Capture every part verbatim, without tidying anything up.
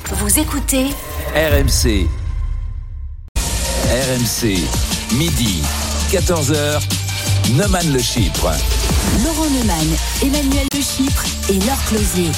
Vous écoutez R M C. R M C, midi, quatorze heures, Neumann Le Chypre. Laurent Neumann, Emmanuel Le Chypre et Laure Closier.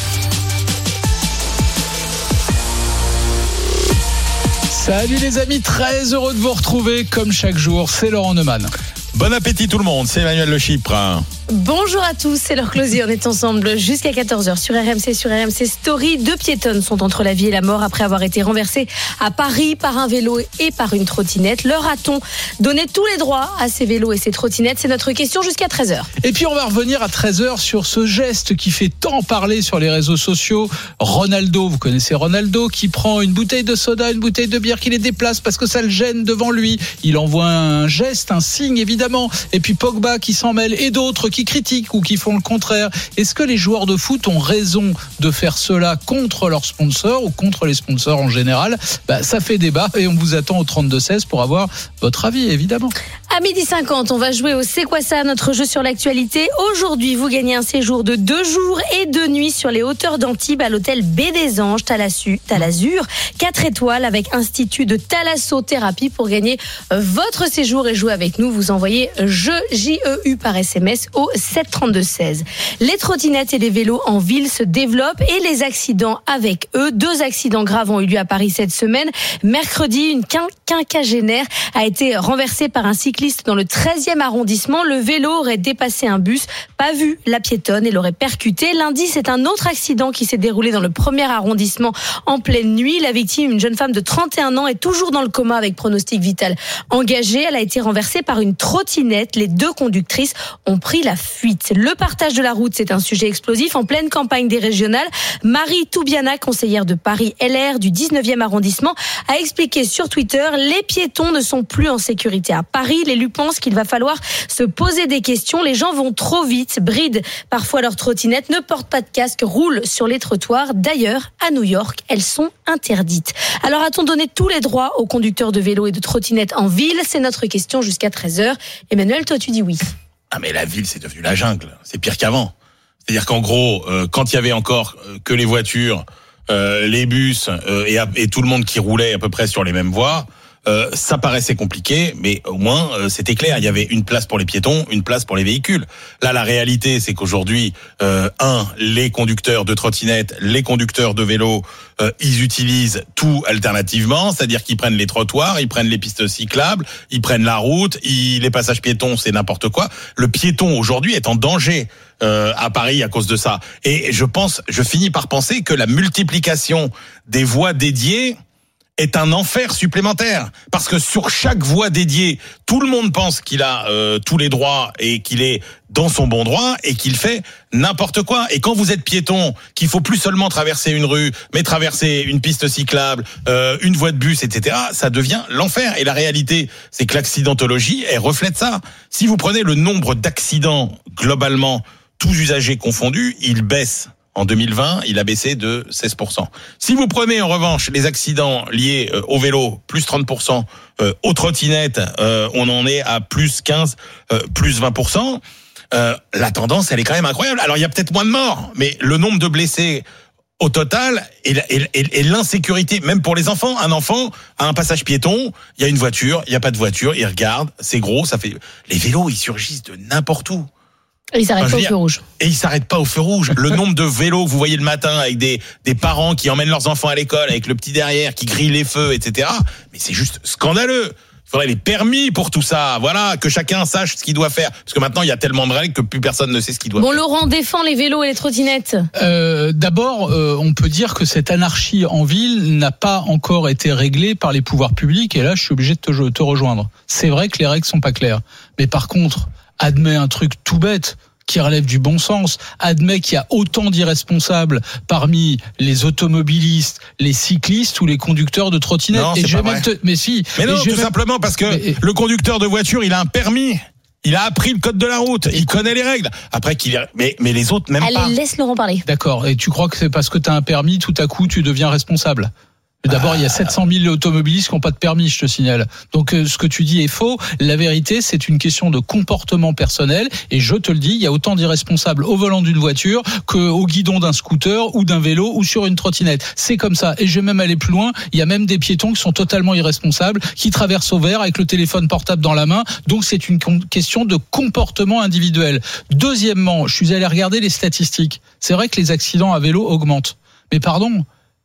Salut les amis, très heureux de vous retrouver comme chaque jour, c'est Laurent Neumann. Bon appétit tout le monde, c'est Emmanuel Le Chypre. Bonjour à tous, c'est Laure Closier, on est ensemble jusqu'à quatorze heures sur R M C, sur R M C Story. Deux piétonnes sont entre la vie et la mort après avoir été renversées à Paris par un vélo et par une trottinette. Leur a-t-on donné tous les droits à ces vélos et ces trottinettes? C'est notre question jusqu'à treize heures. Et puis on va revenir à treize heures sur ce geste qui fait tant parler sur les réseaux sociaux. Ronaldo, vous connaissez Ronaldo, qui prend une bouteille de soda, une bouteille de bière, qui les déplace parce que ça le gêne devant lui. Il envoie un geste, un signe évidemment. Et puis Pogba qui s'en mêle et d'autres qui qui critiquent ou qui font le contraire. Est-ce que les joueurs de foot ont raison de faire cela contre leurs sponsors ou contre les sponsors en général? Bah, ça fait débat et on vous attend au trente-deux seize pour avoir votre avis, évidemment. À midi cinquante, on va jouer au C'est quoi ça, notre jeu sur l'actualité. Aujourd'hui, vous gagnez un séjour de deux jours et deux nuits sur les hauteurs d'Antibes à l'hôtel Baie des Anges, Talazur, quatre étoiles avec institut de thalassothérapie. Pour gagner votre séjour et jouer avec nous, vous envoyez jeu J E U par S M S au sept trente-deux seize. Les trottinettes et les vélos en ville se développent et les accidents avec eux. Deux accidents graves ont eu lieu à Paris cette semaine. Mercredi, une quinquagénaire a été renversée par un cycliste dans le treizième arrondissement. Le vélo aurait dépassé un bus, pas vu la piétonne et l'aurait percuté. Lundi, c'est un autre accident qui s'est déroulé dans le premier arrondissement en pleine nuit. La victime, une jeune femme de trente et un ans, est toujours dans le coma avec pronostic vital engagé. Elle a été renversée par une trottinette. Les deux conductrices ont pris la fuite. Le partage de la route, c'est un sujet explosif en pleine campagne des régionales. Marie Toubiana, conseillère de Paris L R du dix-neuvième arrondissement, a expliqué sur Twitter: les piétons ne sont plus en sécurité à Paris. L'élu pense qu'il va falloir se poser des questions. Les gens vont trop vite, brident parfois leur trottinette, ne portent pas de casque, roulent sur les trottoirs. D'ailleurs, à New York, elles sont interdites. Alors, a-t-on donné tous les droits aux conducteurs de vélos et de trottinettes en ville? C'est notre question jusqu'à treize heures. Emmanuel, toi, tu dis oui. Ah mais la ville, c'est devenu la jungle. C'est pire qu'avant. C'est-à-dire qu'en gros, euh, quand il y avait encore euh, que les voitures, euh, les bus euh, et, et tout le monde qui roulait à peu près sur les mêmes voies, Euh, ça paraissait compliqué, mais au moins euh, c'était clair. Il y avait une place pour les piétons, une place pour les véhicules. Là, la réalité, c'est qu'aujourd'hui, euh, un, les conducteurs de trottinettes, les conducteurs de vélos, euh, ils utilisent tout alternativement, c'est-à-dire qu'ils prennent les trottoirs, ils prennent les pistes cyclables, ils prennent la route, ils, les passages piétons, c'est n'importe quoi. Le piéton aujourd'hui est en danger euh, à Paris à cause de ça. Et je pense, je finis par penser que la multiplication des voies dédiées est un enfer supplémentaire, parce que sur chaque voie dédiée, tout le monde pense qu'il a euh, tous les droits et qu'il est dans son bon droit et qu'il fait n'importe quoi. Et quand vous êtes piéton, qu'il faut plus seulement traverser une rue, mais traverser une piste cyclable, euh, une voie de bus, et cetera, ça devient l'enfer. Et la réalité, c'est que l'accidentologie, elle reflète ça. Si vous prenez le nombre d'accidents globalement, tous usagers confondus, il baisse. En deux mille vingt, il a baissé de seize pour cent. Si vous prenez en revanche les accidents liés euh, au vélo, plus trente pour cent, euh, aux trottinettes, euh, on en est à plus quinze, euh, plus vingt pour cent. Euh, la tendance, elle est quand même incroyable. Alors, il y a peut-être moins de morts, mais le nombre de blessés au total et, et, et, et l'insécurité, même pour les enfants. Un enfant à un passage piéton, il y a une voiture, il n'y a pas de voiture, il regarde, c'est gros, ça fait... Les vélos, ils surgissent de n'importe où. Et ils s'arrêtent enfin, pas au feu rouge. Et ils s'arrêtent pas au feu rouge. Le nombre de vélos que vous voyez le matin avec des, des parents qui emmènent leurs enfants à l'école avec le petit derrière, qui grille les feux, et cetera. Mais c'est juste scandaleux. Il faudrait les permis pour tout ça. Voilà, que chacun sache ce qu'il doit faire. Parce que maintenant, il y a tellement de règles que plus personne ne sait ce qu'il doit bon, faire. Bon, Laurent défend les vélos et les trottinettes. Euh, d'abord, euh, on peut dire que cette anarchie en ville n'a pas encore été réglée par les pouvoirs publics. Et là, je suis obligé de te, te rejoindre. C'est vrai que les règles sont pas claires. Mais par contre, admet un truc tout bête qui relève du bon sens, admet qu'il y a autant d'irresponsables parmi les automobilistes, les cyclistes ou les conducteurs de trottinettes. Non, et c'est pas vrai. Te... Mais si. Mais non, tout même... simplement parce que mais... le conducteur de voiture, il a un permis. Il a appris le code de la route, il connaît les règles. Après qu'il, mais mais les autres même Allez, pas. Allez, laisse Laurent parler. D'accord. Et tu crois que c'est parce que tu as un permis, tout à coup, tu deviens responsable? D'abord, il y a sept cent mille automobilistes qui n'ont pas de permis, je te signale. Donc, euh, ce que tu dis est faux. La vérité, c'est une question de comportement personnel. Et je te le dis, il y a autant d'irresponsables au volant d'une voiture qu'au guidon d'un scooter ou d'un vélo ou sur une trottinette. C'est comme ça. Et je vais même aller plus loin. Il y a même des piétons qui sont totalement irresponsables, qui traversent au vert avec le téléphone portable dans la main. Donc, c'est une question de comportement individuel. Deuxièmement, je suis allé regarder les statistiques. C'est vrai que les accidents à vélo augmentent. Mais pardon,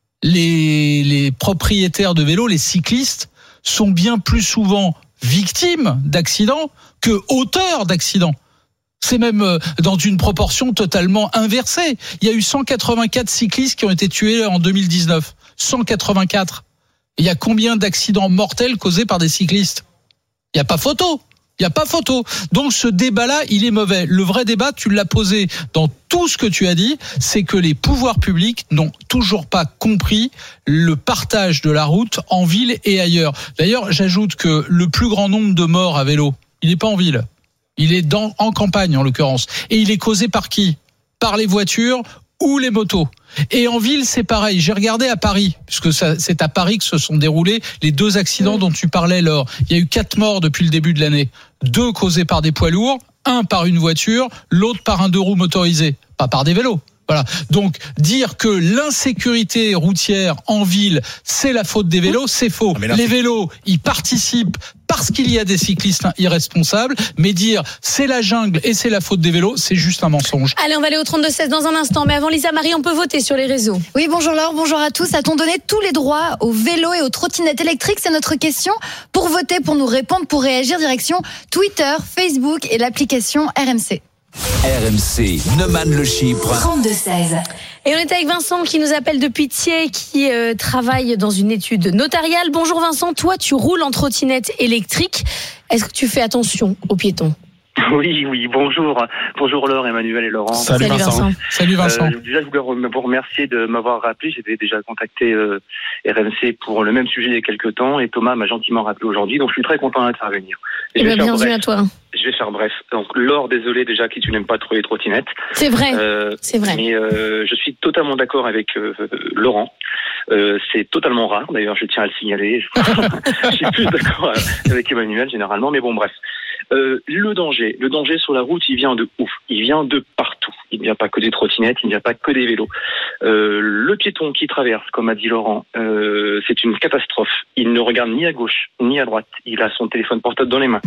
Les, les propriétaires de vélos, les cyclistes, sont bien plus souvent victimes d'accidents que auteurs d'accidents. C'est même dans une proportion totalement inversée. Il y a eu cent quatre-vingt-quatre cyclistes qui ont été tués en deux mille dix-neuf. cent quatre-vingt-quatre. Il y a combien d'accidents mortels causés par des cyclistes ? Il n'y a pas photo. Il n'y a pas photo. Donc ce débat-là, il est mauvais. Le vrai débat, tu l'as posé dans tout ce que tu as dit, c'est que les pouvoirs publics n'ont toujours pas compris le partage de la route en ville et ailleurs. D'ailleurs, j'ajoute que le plus grand nombre de morts à vélo, il n'est pas en ville. Il est dans, en campagne, en l'occurrence. Et il est causé par qui ? Par les voitures ou les motos. Et en ville, c'est pareil. J'ai regardé à Paris, puisque ça, c'est à Paris que se sont déroulés les deux accidents dont tu parlais, Laure. Il y a eu quatre morts depuis le début de l'année. Deux causés par des poids lourds, un par une voiture, l'autre par un deux roues motorisé, pas par des vélos. Voilà. Donc, dire que l'insécurité routière en ville, c'est la faute des vélos, c'est faux. Là, les c'est... vélos, ils participent parce qu'il y a des cyclistes irresponsables, mais dire c'est la jungle et c'est la faute des vélos, c'est juste un mensonge. Allez, on va aller au trente-deux seize dans un instant, mais avant, Lisa Marie, on peut voter sur les réseaux. Oui, bonjour Laure, bonjour à tous. A-t-on donné tous les droits aux vélos et aux trottinettes électriques ? C'est notre question. Pour voter, pour nous répondre, pour réagir, direction Twitter, Facebook et l'application R M C. R M C, Neumann le Chypre. trente-deux seize. Et on est avec Vincent qui nous appelle depuis Thiers, qui euh, travaille dans une étude notariale. Bonjour Vincent, toi tu roules en trottinette électrique. Est-ce que tu fais attention aux piétons ? Oui, oui, bonjour. Bonjour Laure, Emmanuel et Laurent. Salut, Salut Vincent. Vincent. Salut Vincent. Euh, déjà, je voulais vous remercier de m'avoir rappelé. J'avais déjà contacté euh, R M C pour le même sujet il y a quelques temps et Thomas m'a gentiment rappelé aujourd'hui. Donc, je suis très content d'intervenir. Et bien, bienvenue à toi. Je vais faire bref. Donc, Laure, désolé déjà que tu n'aimes pas trop les trottinettes. C'est vrai, euh, c'est vrai. Mais euh, je suis totalement d'accord avec euh, Laurent. Euh, c'est totalement rare, d'ailleurs, je tiens à le signaler. Je suis plus d'accord avec Emmanuel, généralement, mais bon, bref. Euh, le danger, le danger sur la route, il vient de ouf. Il vient de partout. Il n'y a pas que des trottinettes, il n'y a pas que des vélos. Euh, le piéton qui traverse, comme a dit Laurent, euh, c'est une catastrophe. Il ne regarde ni à gauche, ni à droite. Il a son téléphone portable dans les mains.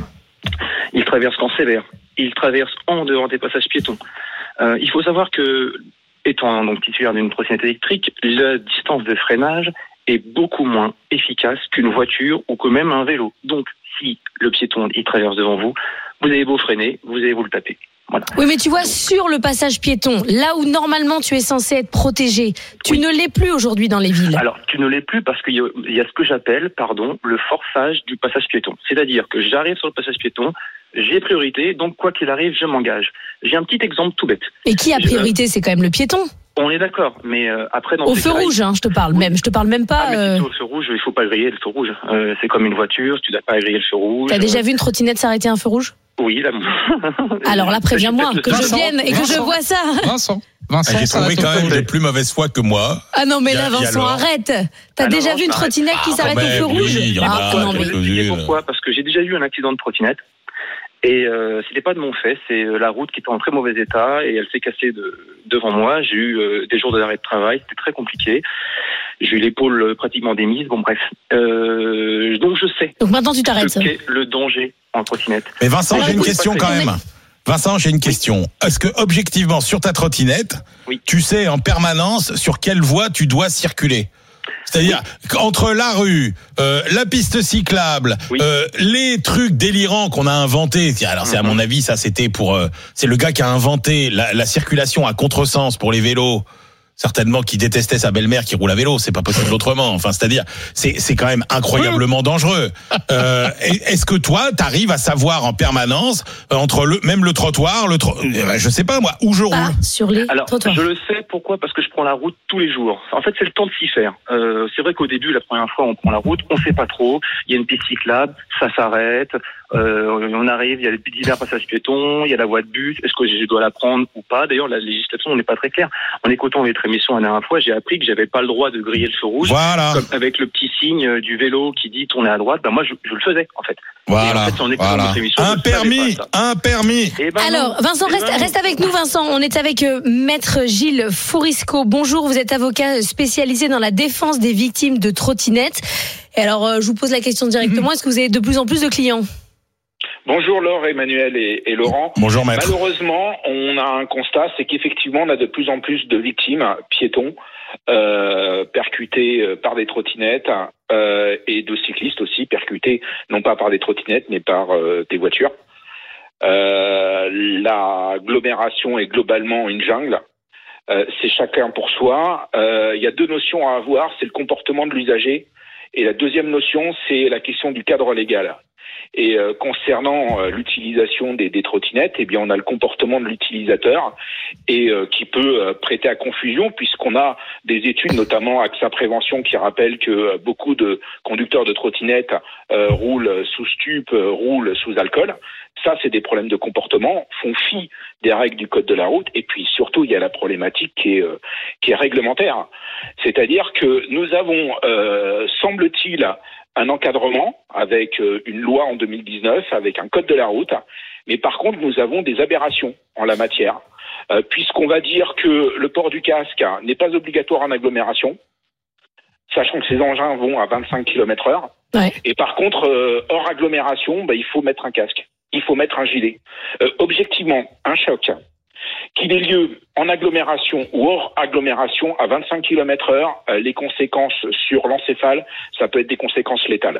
Il traverse quand sévère. Il traverse en dehors des passages piétons. Euh, il faut savoir que, étant donc titulaire d'une trottinette électrique, la distance de freinage est beaucoup moins efficace qu'une voiture ou que même un vélo. Donc, si le piéton il traverse devant vous, vous avez beau freiner, vous allez vous le taper. Voilà. Oui, mais tu vois, sur le passage piéton, là où normalement tu es censé être protégé, tu oui. ne l'es plus aujourd'hui dans les villes. Alors, tu ne l'es plus parce qu'il y a, il y a ce que j'appelle, pardon, le forçage du passage piéton. C'est-à-dire que j'arrive sur le passage piéton, j'ai priorité, donc quoi qu'il arrive, je m'engage. J'ai un petit exemple tout bête. Et qui a priorité ? C'est quand même le piéton. On est d'accord, mais euh, après dans au feu rouge, hein, je te parle oui. même, je te parle même pas. Ah, mais euh... si au feu rouge, il faut pas griller le feu rouge. Euh, c'est comme une voiture, tu dois pas griller le feu rouge. T'as déjà vu une trottinette s'arrêter à un feu rouge ? Oui, là. Alors là, préviens-moi que Vincent, je vienne et que Vincent, je vois ça. Vincent, Vincent, ah, j'ai trouvé quand même des plus mauvaise foi que moi. Ah non, mais là, Vincent, arrête. T'as ah, déjà non, vu une trottinette ah, qui s'arrête au feu rouge ? Oui, il y en ah, a, non, mais... Je vais pourquoi ? Parce que j'ai déjà eu un accident de trottinette. Et euh, c'était pas de mon fait, c'est euh, la route qui était en très mauvais état et elle s'est cassée de, devant moi. J'ai eu euh, des jours d'arrêt de travail, c'était très compliqué. J'ai eu l'épaule euh, pratiquement démise, bon bref. Euh, donc je sais. Donc maintenant tu t'arrêtes. Ce qu'est le danger en trottinette. Mais Vincent, Alors, j'ai une écoute, question quand même. Vincent, j'ai une question. Oui. Est-ce que objectivement sur ta trottinette, oui. tu sais en permanence sur quelle voie tu dois circuler ? C'est-à-dire oui. entre la rue, euh, la piste cyclable, oui. euh, les trucs délirants qu'on a inventés. Alors c'est à mon avis, ça c'était pour, euh, c'est le gars qui a inventé la, la circulation à contresens pour les vélos. Certainement qui détestait sa belle-mère qui roule à vélo, c'est pas possible autrement. Enfin, c'est-à-dire, c'est c'est quand même incroyablement dangereux. Euh, est-ce que toi, t'arrives à savoir en permanence entre le même le trottoir, le tro... je sais pas moi, où je roule ah, sur les Alors, trottoirs. Je le sais pourquoi parce que je prends la route tous les jours. En fait, c'est le temps de s'y faire. Euh, c'est vrai qu'au début, la première fois, on prend la route, on sait pas trop. Il y a une piste cyclable, ça s'arrête. Euh, on arrive, il y a les divers passages piétons, il y a la voie de bus. Est-ce que je dois la prendre ou pas ? D'ailleurs, la législation n'est pas très claire. En écoutant les émission la dernière fois, j'ai appris que j'avais pas le droit de griller le feu rouge. Voilà. Comme avec le petit signe du vélo qui dit tourner à droite, ben moi je, je le faisais en fait. Voilà. Et en fait, en écoutant voilà. notre émission, Un je savais permis, pas ça. un permis. Eh ben Alors, non. Vincent, Eh reste, ben non. reste avec nous, Vincent. On est avec euh, Maître Gilles Fourisco. Bonjour, vous êtes avocat spécialisé dans la défense des victimes de trottinettes. Et alors, euh, je vous pose la question directement. Est-ce que vous avez de plus en plus de clients ? Bonjour Laure, Emmanuel et, et Laurent. Bonjour maître. Malheureusement, on a un constat, c'est qu'effectivement, on a de plus en plus de victimes piétons euh, percutés par des trottinettes euh, et de cyclistes aussi percutés, non pas par des trottinettes, mais par euh, des voitures. Euh, l'agglomération est globalement une jungle. Euh, c'est chacun pour soi. Euh, il y a deux notions à avoir, c'est le comportement de l'usager. Et la deuxième notion, c'est la question du cadre légal. Et euh, concernant euh, l'utilisation des, des trottinettes, eh bien, on a le comportement de l'utilisateur et euh, qui peut euh, prêter à confusion puisqu'on a des études, notamment AXA Prévention, qui rappellent que euh, beaucoup de conducteurs de trottinettes euh, roulent sous stup, euh, roulent sous alcool. Ça, c'est des problèmes de comportement, font fi des règles du code de la route. Et puis surtout, il y a la problématique qui est, euh, qui est réglementaire. C'est-à-dire que nous avons, euh, semble-t-il, un encadrement avec une loi en deux mille dix-neuf, avec un code de la route. Mais par contre, nous avons des aberrations en la matière, euh, puisqu'on va dire que le port du casque n'est pas obligatoire en agglomération, sachant que ces engins vont à vingt-cinq kilomètres heure. Ouais. Et par contre, euh, hors agglomération, bah, il faut mettre un casque, il faut mettre un gilet. Euh, objectivement, un choc, qu'il ait lieu en agglomération ou hors agglomération à vingt-cinq kilomètres heure, euh, les conséquences sur l'encéphale, ça peut être des conséquences létales.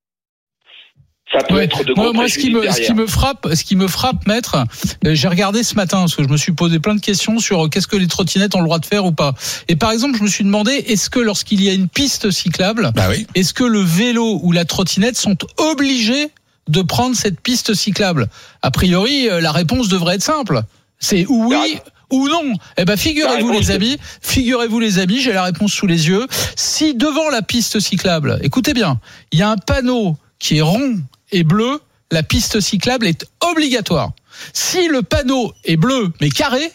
Ça peut Ouais. être de gros Moi, moi ce qui me, préjudices ce qui derrière. me frappe, ce qui me frappe, maître, euh, j'ai regardé ce matin parce que je me suis posé plein de questions sur euh, qu'est-ce que les trottinettes ont le droit de faire ou pas. Et par exemple, je me suis demandé est-ce que lorsqu'il y a une piste cyclable, Bah oui. est-ce que le vélo ou la trottinette sont obligés de prendre cette piste cyclable ? A priori, euh, la réponse devrait être simple. C'est oui ou non. Eh ben, figurez-vous les amis, figurez-vous les amis, j'ai la réponse sous les yeux. Si devant la piste cyclable, écoutez bien, il y a un panneau qui est rond et bleu, la piste cyclable est obligatoire. Si le panneau est bleu mais carré,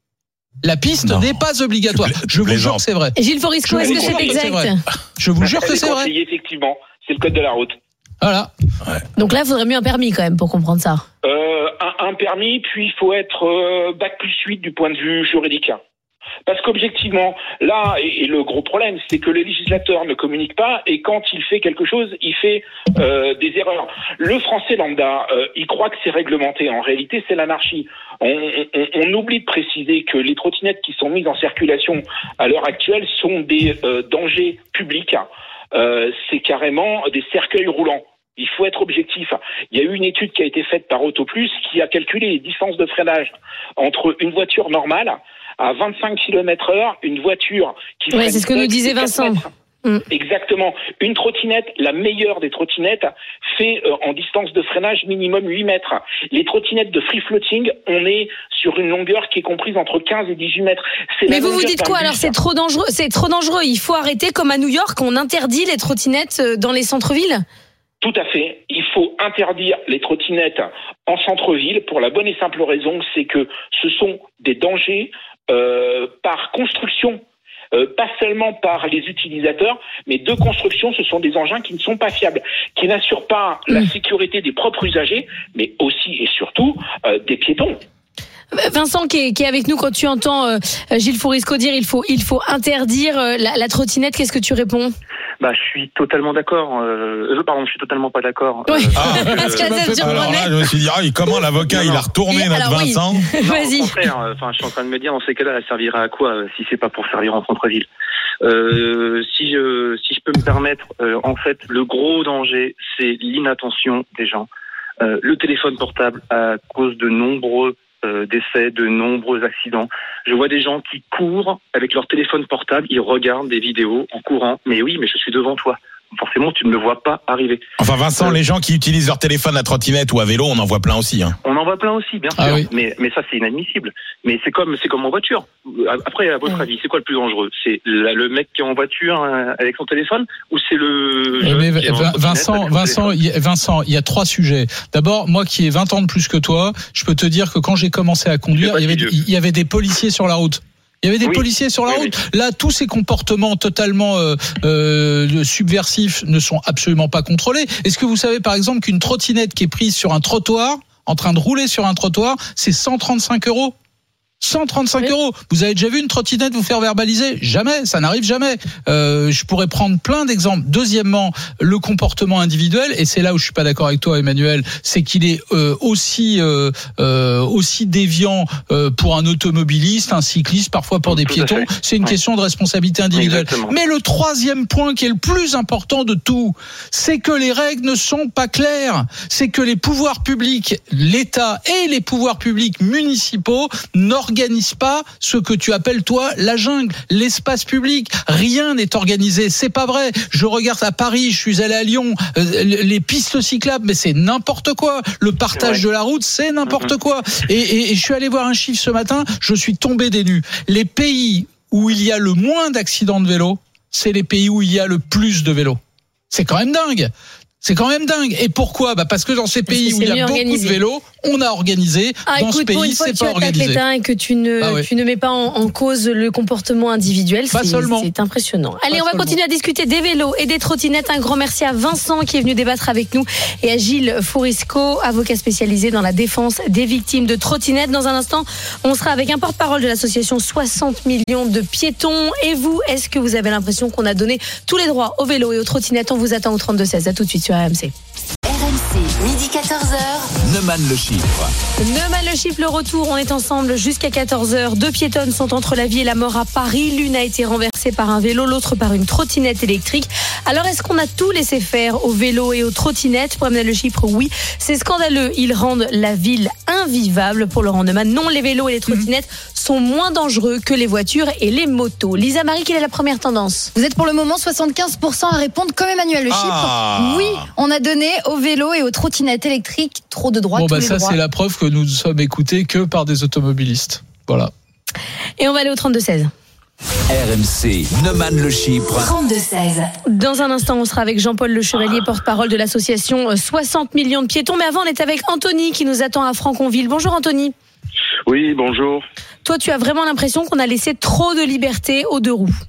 la piste Non. n'est pas obligatoire. Tu pla- tu Je vous jure plaisantes. que c'est vrai. Et Gilles Fourisco, Je est-ce vous que jure c'est que c'est vrai. exact ? Je vous jure que C'est c'est vrai. conseillé, effectivement, c'est le code de la route. Voilà. Donc là, il faudrait mieux un permis quand même pour comprendre ça. Euh, un, un permis, puis il faut être euh, bac plus huit du point de vue juridique. Parce qu'objectivement, là, et, et le gros problème, c'est que le législateur ne communique pas, et quand il fait quelque chose, il fait euh, des erreurs. Le français lambda, euh, il croit que c'est réglementé. En réalité, c'est l'anarchie. On, on, on oublie de préciser que les trottinettes qui sont mises en circulation à l'heure actuelle sont des euh, dangers publics. Euh, c'est carrément des cercueils roulants. Il faut être objectif. Il y a eu une étude qui a été faite par Autoplus qui a calculé les distances de freinage entre une voiture normale à vingt-cinq kilomètres heure, une voiture qui Ouais, freine c'est ce que nous sept, disait c'est quatre Vincent. mètres. Mm. Exactement. Une trottinette, la meilleure des trottinettes, fait euh, en distance de freinage minimum huit mètres. Les trottinettes de free floating, on est sur une longueur qui est comprise entre quinze et dix-huit mètres. C'est Mais la vous vous longueur dites d'un quoi bus. alors ? C'est trop dangereux. C'est trop dangereux. Il faut arrêter comme à New York, on interdit les trottinettes euh, dans les centres-villes ? Tout à fait. Il faut interdire les trottinettes en centre-ville pour la bonne et simple raison, c'est que ce sont des dangers euh, par construction. Euh, pas seulement par les utilisateurs, mais de construction, ce sont des engins qui ne sont pas fiables, qui n'assurent pas la sécurité des propres usagers, mais aussi et surtout euh, des piétons. Vincent qui est, qui est avec nous, quand tu entends euh, Gilles Fourisco dire il faut, il faut interdire euh, la, la trottinette, qu'est-ce que tu réponds ? Bah, je suis totalement d'accord. Euh, euh, pardon, je suis totalement pas d'accord. Oui. Ah, Parce que ça se alors là, surprenait. je me suis dit, ah, comment l'avocat, il a retourné Et notre alors, oui. Vincent. Non, Vas-y. au contraire, euh, enfin, je suis en train de me dire, dans ces cas-là, elle servira à quoi euh, si c'est pas pour servir en centre-ville. Euh, si je si je peux me permettre, euh, en fait, le gros danger, c'est l'inattention des gens. Euh, le téléphone portable, à cause de nombreux euh, décès, de nombreux accidents. Je vois des gens qui courent avec leur téléphone portable, ils regardent des vidéos en courant. Mais oui, mais je suis devant toi. Forcément, tu ne me vois pas arriver. Enfin, Vincent, les gens qui utilisent leur téléphone à trottinette ou à vélo, on en voit plein aussi. Hein. On en voit plein aussi, bien sûr, Ah oui. mais mais ça c'est inadmissible. Mais c'est comme c'est comme en voiture. Après, à votre Ouais. avis, c'est quoi le plus dangereux ? C'est la- le mec qui est en voiture euh, avec son téléphone, ou c'est le Eh jeune mais qui est en Vin- trottinette Vincent, avec son Vincent, téléphone ? il y a- Vincent, il y a trois sujets. D'abord, moi qui ai vingt ans de plus que toi, je peux te dire que quand j'ai commencé à conduire, pas il y avait, si vieux. il y avait des policiers sur la route. Il y avait des Oui. policiers sur la Oui, route. Là, tous ces comportements totalement euh, euh, subversifs ne sont absolument pas contrôlés. Est-ce que vous savez, par exemple, qu'une trottinette qui est prise sur un trottoir, en train de rouler sur un trottoir, c'est cent trente-cinq euros cent trente-cinq Oui. euros. Vous avez déjà vu une trottinette vous faire verbaliser? Jamais, ça n'arrive jamais. Euh, je pourrais prendre plein d'exemples. Deuxièmement, le comportement individuel, et c'est là où je suis pas d'accord avec toi, Emmanuel, c'est qu'il est euh, aussi euh, euh, aussi déviant euh, pour un automobiliste, un cycliste, parfois pour des Tout à piétons. fait. C'est une Ouais. question de responsabilité individuelle. Exactement. Mais le troisième point qui est le plus important de tout, c'est que les règles ne sont pas claires. C'est que les pouvoirs publics, l'État et les pouvoirs publics municipaux n'organisent pas ce que tu appelles toi la jungle, l'espace public. Rien n'est organisé, c'est pas vrai. Je regarde à Paris, je suis allé à Lyon, euh, les pistes cyclables, mais c'est n'importe quoi. Le partage de la route, c'est n'importe quoi. Et, et, et je suis allé voir un chiffre ce matin, je suis tombé des nues. Les pays où il y a le moins d'accidents de vélo, c'est les pays où il y a le plus de vélos. C'est quand même dingue. C'est quand même dingue. Et pourquoi? Bah parce que dans ces pays que où il y c'est a mieux beaucoup organisé. de vélos, on a organisé. Ah, dans écoute, ce pour pays, une fois c'est que tu pas attaques organisé. l'État et que tu ne, Bah ouais. tu ne mets pas en, en cause le comportement individuel, Pas c'est, seulement. c'est impressionnant. Allez, Pas on va seulement. continuer à discuter des vélos et des trottinettes. Un grand merci à Vincent qui est venu débattre avec nous et à Gilles Fourisco, avocat spécialisé dans la défense des victimes de trottinettes. Dans un instant, on sera avec un porte-parole de l'association soixante millions de piétons. Et vous, est-ce que vous avez l'impression qu'on a donné tous les droits aux vélos et aux trottinettes? On vous attend au trente-deux seize. À tout de suite sur R M C. R M C, midi quatorze heures. Neumann le chiffre. Neumann le chiffre, le retour, on est ensemble jusqu'à quatorze heures. Deux piétonnes sont entre la vie et la mort à Paris. L'une a été renversée par un vélo, l'autre par une trottinette électrique. Alors est-ce qu'on a tout laissé faire aux vélos et aux trottinettes? Pour amener le chiffre, oui. C'est scandaleux, ils rendent la ville invivable. Pour Laurent Neumann, non, les vélos et les trottinettes sont moins dangereux que les voitures et les motos. Lisa Marie, quelle est la première tendance? Vous êtes pour le moment soixante-quinze pour cent à répondre comme Emmanuel Le Chypre. Ah. Oui, on a donné aux vélos et aux trottinettes électriques trop de droits. Bon, tous bah, les ça, droits. c'est la preuve que nous ne sommes écoutés que par des automobilistes. Voilà. Et on va aller au trente-deux seize. R M C, Neumann le chiffre. trente-deux seize. Dans un instant, on sera avec Jean-Paul Le Chevalier, porte-parole de l'association soixante millions de piétons. Mais avant, on est avec Anthony qui nous attend à Franconville. Bonjour Anthony. Oui, bonjour. Toi, tu as vraiment l'impression qu'on a laissé trop de liberté aux deux roues.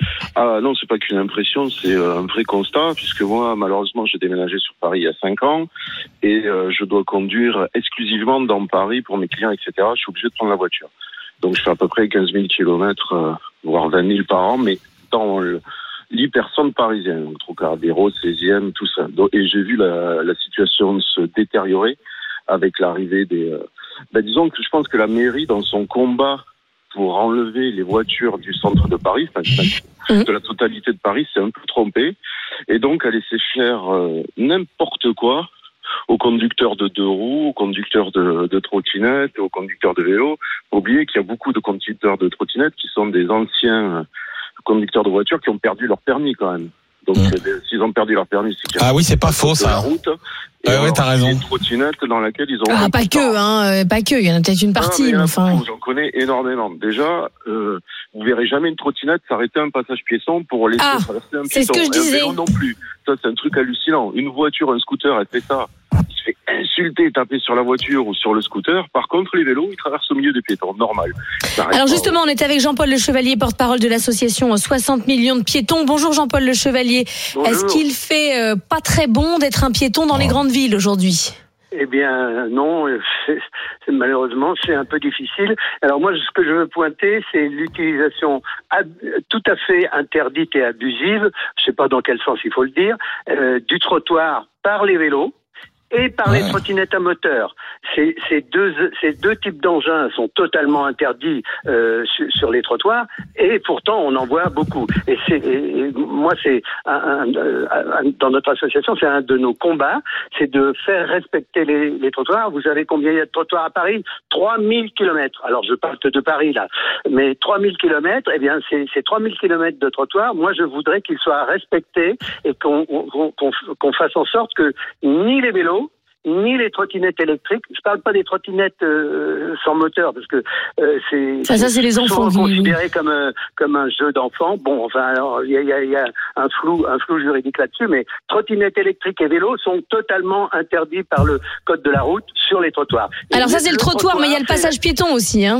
Ah non, c'est pas qu'une impression, c'est euh, un vrai constat, puisque moi, malheureusement, j'ai déménagé sur Paris il y a cinq ans, et euh, je dois conduire exclusivement dans Paris pour mes clients, et cetera. Je suis obligé de prendre la voiture. Donc je fais à peu près quinze mille kilomètres, euh, voire vingt mille par an, mais dans le, l'hypersonde parisienne, donc Trocadéro, seizième, tout ça. Donc, et j'ai vu la, la situation se détériorer avec l'arrivée des... Euh, ben, disons que je pense que la mairie, dans son combat pour enlever les voitures du centre de Paris, enfin, de la totalité de Paris, s'est un peu trompée, et donc a laissé faire euh, n'importe quoi aux conducteurs de deux roues, aux conducteurs de, de trottinettes, aux conducteurs de vélos. Faut oublier qu'il y a beaucoup de conducteurs de trottinettes qui sont des anciens conducteurs de voitures qui ont perdu leur permis quand même. Donc, mmh. euh, s'ils ont perdu leur permis, c'est qu'il y a ah oui, c'est pas faux ça. La route. Et ouais, ouais, t'as raison. Une trottinette dans laquelle ils ont. Ah, pas que, hein, pas que. Il y en a peut-être une partie, ah, mais enfin. Beaucoup, j'en connais énormément. Déjà, euh, vous verrez jamais une trottinette s'arrêter un passage piéton pour laisser ah, traverser un piéton. C'est ce que je disais. Un vélo non plus. Ça, c'est un truc hallucinant. Une voiture, un scooter, elle fait ça. Il se fait insulter, taper sur la voiture ou sur le scooter. Par contre, les vélos, ils traversent au milieu des piétons. Normal. Alors justement, on est avec Jean-Paul Le Chevalier, porte-parole de l'association soixante millions de piétons. Bonjour Jean-Paul Le Chevalier. Bonjour. Est-ce qu'il fait euh, pas très bon d'être un piéton dans les grandes villes aujourd'hui? Eh bien, non, c'est, c'est, malheureusement, c'est un peu difficile. Alors moi, ce que je veux pointer, c'est l'utilisation ab- tout à fait interdite et abusive, je sais pas dans quel sens il faut le dire, euh, du trottoir par les vélos et par ouais. les trottinettes à moteur. Ces, ces, deux, ces deux types d'engins sont totalement interdits euh, sur, sur les trottoirs, et pourtant on en voit beaucoup. Et, c'est, et, et moi, c'est un, un, un, dans notre association, c'est un de nos combats, c'est de faire respecter les, les trottoirs. Vous savez combien il y a de trottoirs à Paris? trois mille kilomètres. Alors je parle de Paris là, mais trois mille kilomètres. Eh bien, c'est, c'est trois mille kilomètres de trottoirs. Moi, je voudrais qu'ils soient respectés et qu'on, qu'on, qu'on, qu'on fasse en sorte que ni les vélos ni les trottinettes électriques. Je parle pas des trottinettes euh, sans moteur parce que euh, c'est ça, ça c'est les enfants considéré comme euh, comme un jeu d'enfant. Bon, enfin, il y a, y, a, y a un flou un flou juridique là-dessus, mais trottinettes électriques et vélos sont totalement interdits par le code de la route sur les trottoirs. Et alors ça c'est le, le trottoir, trottoir, mais il y a le passage c'est... piéton aussi, hein.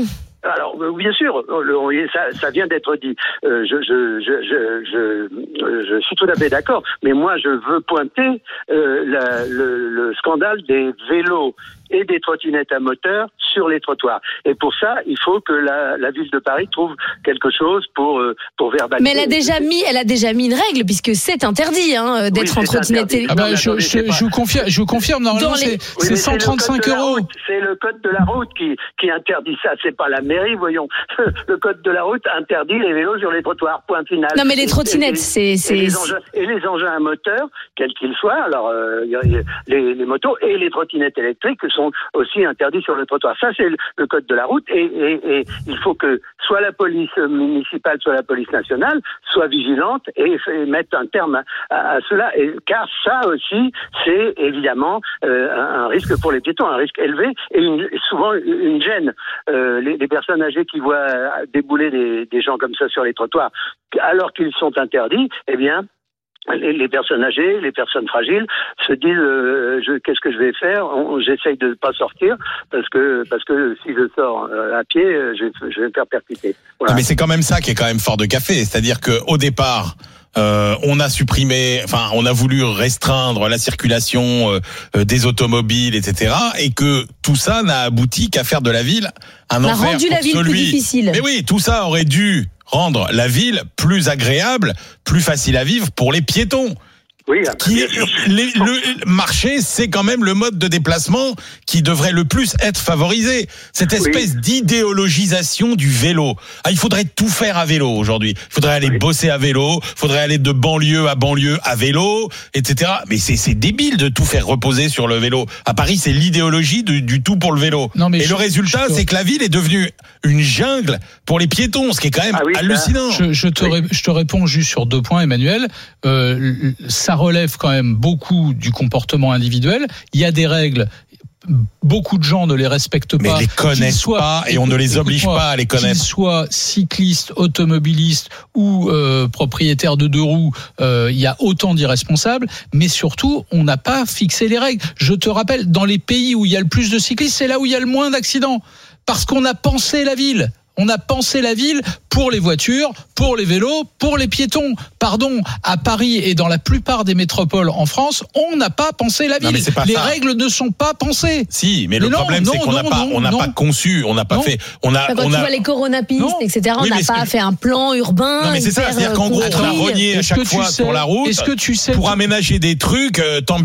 Alors euh, bien sûr, le, ça, ça vient d'être dit. Euh, je, je, je, je, je, je suis tout à fait d'accord. Mais moi, je veux pointer euh, la, le, le scandale des vélos et des trottinettes à moteur sur les trottoirs. Et pour ça, il faut que la, la ville de Paris trouve quelque chose pour euh, pour verbaliser. Mais elle a déjà mis, elle a déjà mis une règle puisque c'est interdit hein, d'être oui, en trottinette. Interdit. Ah bah, non, je, attendez, je, je vous confirme, je vous confirme. Normalement, les... c'est, oui, c'est cent trente-cinq euros. C'est le code de la route qui qui interdit ça. C'est pas la mairie, voyons. Le code de la route interdit les vélos sur les trottoirs. Point final. Non, mais les trottinettes, c'est c'est. Et les engins, et les engins à moteur, quels qu'ils soient. Alors, euh, les, les motos et les trottinettes électriques sont aussi interdits sur le trottoir. Ça, c'est le code de la route et, et, et il faut que soit la police municipale, soit la police nationale soit vigilante et, et mette un terme à, à cela. Et, car ça aussi, c'est évidemment euh, un, un risque pour les piétons, un risque élevé et une, souvent une gêne. Euh, les, les personnes âgées qui voient débouler des, des gens comme ça sur les trottoirs alors qu'ils sont interdits, eh bien, Les, les personnes âgées, les personnes fragiles se disent euh, je, qu'est-ce que je vais faire on, j'essaye de ne pas sortir parce que parce que si je sors euh, à pied je, je vais me faire percuter. Voilà. Non, mais c'est quand même ça qui est quand même fort de café, c'est-à-dire que au départ Euh, on a supprimé, enfin, on a voulu restreindre la circulation euh, des automobiles, et cetera, et que tout ça n'a abouti qu'à faire de la ville un On a enfer rendu pour la ville celui. plus difficile. Mais oui, tout ça aurait dû rendre la ville plus agréable, plus facile à vivre pour les piétons. Oui, qui est, les, le marché, c'est quand même le mode de déplacement qui devrait le plus être favorisé. Cette espèce oui. d'idéologisation du vélo. Ah, il faudrait tout faire à vélo aujourd'hui. Il faudrait aller oui. bosser à vélo. Il faudrait aller de banlieue à banlieue à vélo, et cetera. Mais c'est, c'est débile de tout faire reposer sur le vélo. À Paris, c'est l'idéologie du, du tout pour le vélo. Non, mais et je, le résultat, je... c'est que la ville est devenue une jungle pour les piétons, ce qui est quand même ah oui, hallucinant. Je, je, te oui. ré, je te réponds juste sur deux points, Emmanuel. Euh, ça relève quand même beaucoup du comportement individuel. Il y a des règles. Beaucoup de gens ne les respectent mais pas. Mais les connaissent soient, pas et on ne les oblige pas à les connaître. Qu'ils soient cyclistes, automobilistes ou euh, propriétaires de deux roues, euh, il y a autant d'irresponsables. Mais surtout, on n'a pas fixé les règles. Je te rappelle, dans les pays où il y a le plus de cyclistes, c'est là où il y a le moins d'accidents. Parce qu'on a pensé la ville. On a pensé la ville pour les voitures, pour les vélos, pour les piétons. Pardon, à Paris et dans la plupart des métropoles en France, on n'a pas pensé la ville. Non, les ça. règles ne sont pas pensées. Si, mais, mais le non, problème non, c'est qu'on n'a pas, on n'a pas conçu, on n'a pas non. fait, on a, Quand on tu a. vois les coronapistes, et cetera, oui, on n'a pas que... fait un plan urbain. Non, mais c'est ça, c'est-à-dire qu'en gros, on a renié à chaque fois sur la route. Est-ce que tu sais pour aménager des trucs, euh, tant,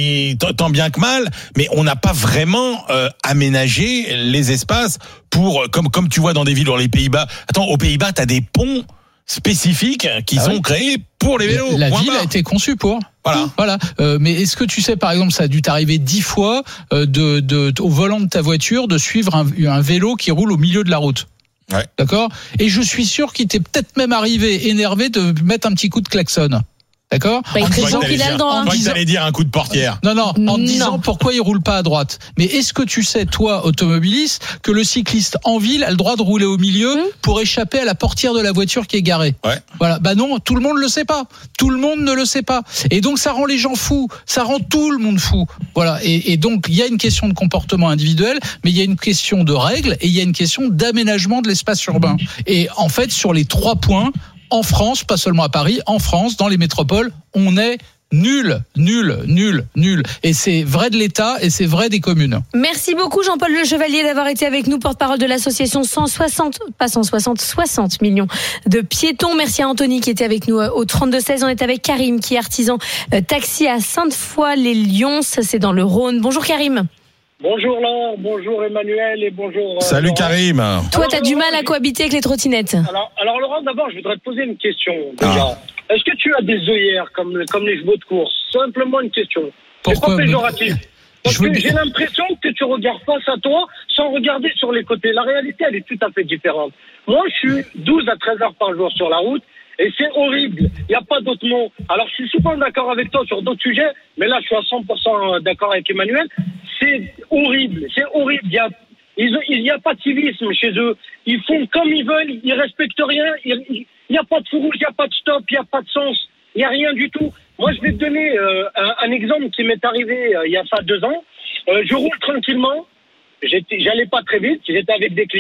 tant bien que mal, mais on n'a pas vraiment euh, aménagé les espaces pour, comme comme tu vois dans des villes, dans les Pays-Bas. Attends, aux Pays-Bas, t'as des ponts spécifiques qui ah sont oui. créés pour les vélos. La Point ville barre. a été conçue pour. Voilà. Voilà. Euh, mais est-ce que tu sais, par exemple, ça a dû t'arriver dix fois euh, de, de, au volant de ta voiture de suivre un, un vélo qui roule au milieu de la route? Ouais. D'accord. Et je suis sûr qu'il t'est peut-être même arrivé, énervé, de mettre un petit coup de klaxon. D'accord. Bah, en disant qu'il a le droit. Je crois que t'allais dire un coup de portière. Non, non, en non. disant pourquoi il roule pas à droite. Mais est-ce que tu sais, toi, automobiliste, que le cycliste en ville a le droit de rouler au milieu mmh. pour échapper à la portière de la voiture qui est garée? Ouais. Voilà. Bah non, tout le monde le sait pas. Tout le monde ne le sait pas. Et donc, ça rend les gens fous. Ça rend tout le monde fou. Voilà. Et, et donc, il y a une question de comportement individuel, mais il y a une question de règles et il y a une question d'aménagement de l'espace urbain. Et en fait, sur les trois points, en France, pas seulement à Paris, en France, dans les métropoles, on est nul, nul, nul, nul. Et c'est vrai de l'État et c'est vrai des communes. Merci beaucoup Jean-Paul Le Chevalier d'avoir été avec nous, porte-parole de l'association cent soixante, pas cent soixante, soixante millions de piétons. Merci à Anthony qui était avec nous au trente-deux seize. On est avec Karim qui est artisan taxi à Sainte-Foy-les-Lyons, ça c'est dans le Rhône. Bonjour Karim. Bonjour Laure, bonjour Emmanuel et bonjour... Euh, Salut Laurent. Karim. Toi, alors, t'as du mal à cohabiter avec les trottinettes. Alors, alors Laurent, d'abord, je voudrais te poser une question. Déjà. Ah. Est-ce que tu as des œillères comme, comme les chevaux de course? Simplement une question. Pourquoi? C'est pas péjoratif. Parce je que veux... j'ai l'impression que tu regardes face à toi sans regarder sur les côtés. La réalité, elle est tout à fait différente. Moi, je suis douze à treize heures par jour sur la route. Et c'est horrible. Il n'y a pas d'autre mot. Alors, je suis souvent d'accord avec toi sur d'autres sujets, mais là, je suis à cent pour cent d'accord avec Emmanuel. C'est horrible. C'est horrible. Il y a, il n'y a pas de civisme chez eux. Ils font comme ils veulent. Ils respectent rien. Il n'y a pas de feu rouge. Il n'y a pas de stop. Il n'y a pas de sens. Il n'y a rien du tout. Moi, je vais te donner euh, un, un exemple qui m'est arrivé euh, il y a ça deux ans. Euh, je roule tranquillement. J'étais, j'allais pas très vite. J'étais avec des clients.